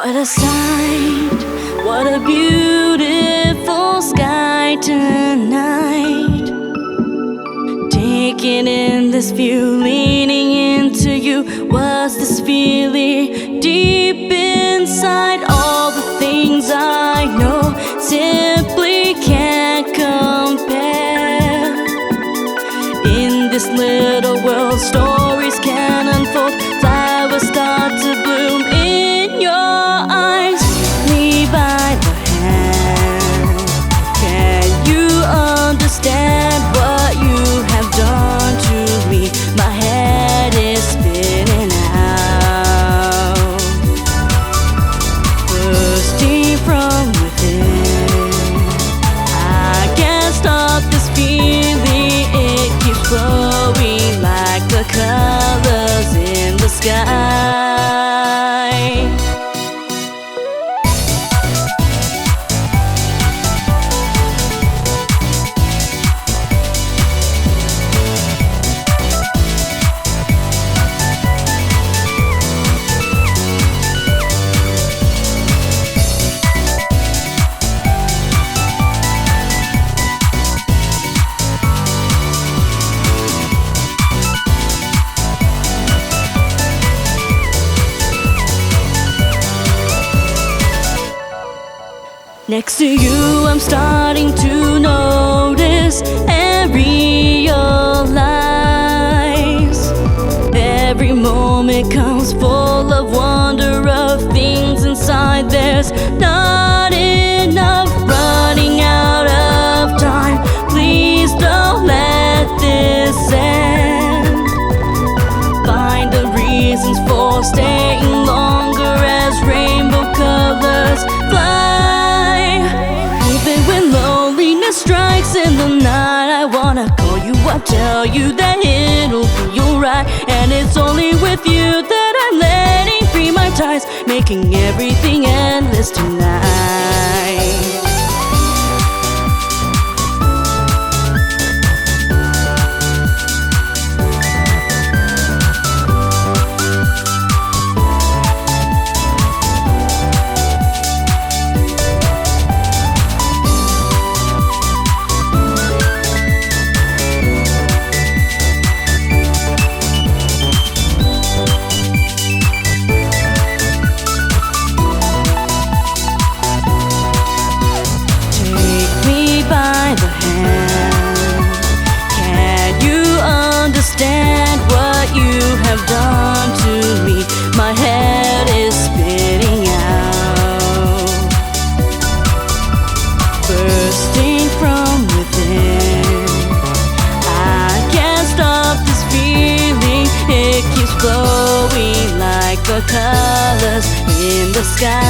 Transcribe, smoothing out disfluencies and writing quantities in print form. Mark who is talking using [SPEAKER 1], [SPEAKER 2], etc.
[SPEAKER 1] What a sight, what a beautiful sky tonight. Taking in this view, leaning into you. Was this feeling deep inside? All the things I know simply can't compare. In this little world, stories can unfold. Flowers start to bloom in your eyes. Me by the hand. Can you understand what you have done to me? My head is spinning out, bursting from within. I can't stop this feeling. It keeps flowing like the colors in the sky. Next to you, I'm starting to notice and realize every moment comes full of wonder, of things inside. There's not enough, running out of time. Please don't let this end. Find the reasons for staying longer as rainbow colors fly. When loneliness strikes in the night, I wanna call you up, tell you that it'll be alright. And it's only with you that I'm letting free my ties, making everything endless tonight. Understand what you have done to me. My head is spinning out, bursting from within. I can't stop this feeling. It keeps flowing like the colors in the sky.